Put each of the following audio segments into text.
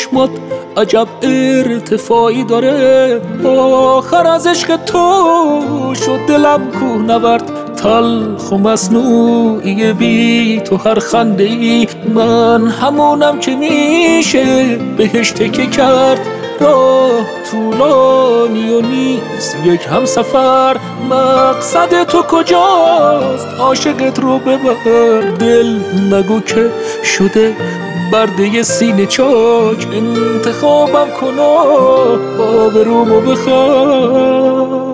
چشمات عجب ارتفاعی داره، آخر از عشق تو شد دلم کوهنورد، تلخ و مصنوعی بی تو هر خنده ای. من همونم که میشه بهش تکه کرد، راه طولانی و نیست یک همسفر. مقصد تو کجاست؟ عاشقت رو ببر، دل نگو که شده برده سینه چاک. انتخابم کن و آبرومو بخواه.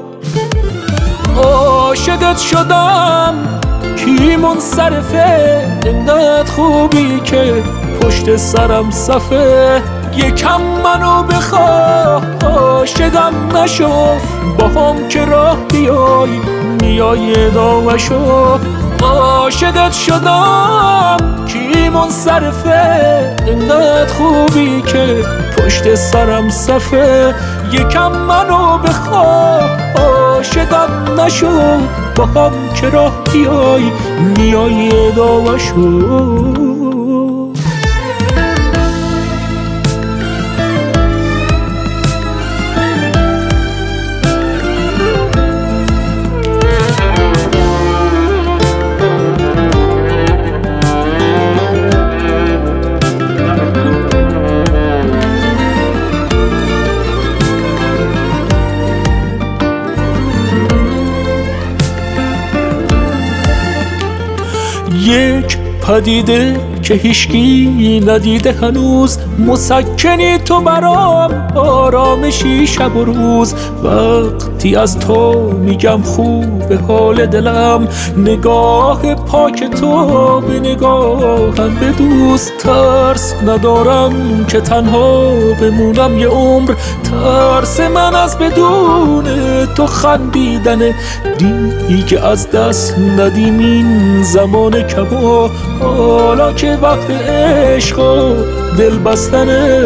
عاشقت شدم کی منصرفه، انقدر خوبی که پشت سرم صفه. یکم منو بخواه، عاشقم نشو، با هم که راه بیای میای داوشو. عاشقت شدم کی منصرفه، انقدر خوبی که پشت سرم صفه. یکم منو بخواه، عاشقم نشو، با هم که راه بیای میای داوشو. یک پدیده که هیچکی ندیده هنوز، مسکنی تو برام، آرامشی شب و روز. وقتی از تو میگم خوب حال دلم، نگاه پاک تو به نگاهم بدوز. ترس ندارم که تنها بمونم یه عمر، ترس من از بدون تو خندیدنه. دیگه از دست ندیم این زمان کبا، حالا که وقت عشق و دل بستنه.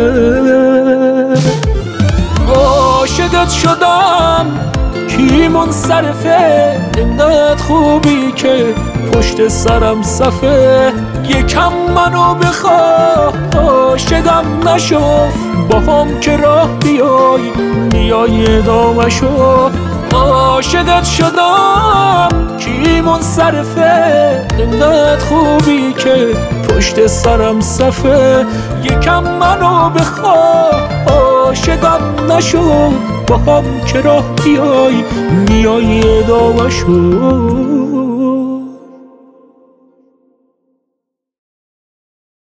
عاشقت شدم کی منصرفه، انقدر خوبی که پشت سرم صفه. یکم منو بخواه، عاشقم نشو، با هم که راه بیای میای داوشو. عاشقت شدم کی منصرفه، انقدر خوبی که پشت سرم صفه. یکم منو بخواه، عاشقم نشو، با هم که راه بیای میای داوشو.